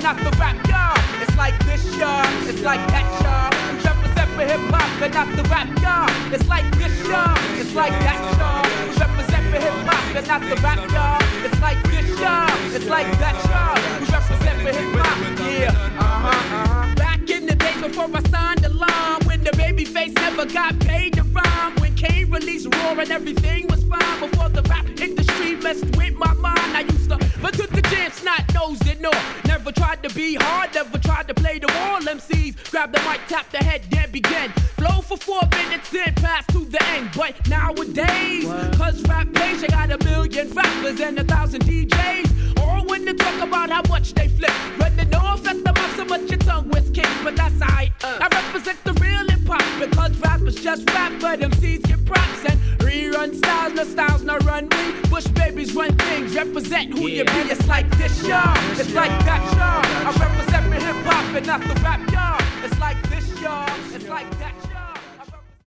and not the rap, y'all. It's like this, y'all. It's like that, y'all. We represent for hip hop and not the rap, y'all. It's like this, y'all. It's like that, y'all. We represent for hip hop and not the rap, y'all. It's like this, y'all. It's like that, y'all. We represent for hip hop, yeah. Back in the days before I signed the line, when the baby face never got paid to rhyme, when Kane released Raw and everything was fine, before the rap industry messed with my mind, I used to but took the chance, snot-nosed it, no. Never tried to be hard, never tried to play the wall. MCs grab the mic, tap the head, then begin. Flow for 4 minutes, then pass to the end. But nowadays, cause rap page, I got 1 million rappers and 1,000 DJs. All when they talk about how much they flip. Running off at the mouth so much your tongue with kicks, but that's aight. I represent the real hip-hop because rappers just rap, but MCs get props and rerun styles, no run me. Bush babies run things, represent who you be. It's like this, y'all. It's like that, y'all. I represent for hip-hop and not the rap, y'all. It's like this, y'all. It's like this.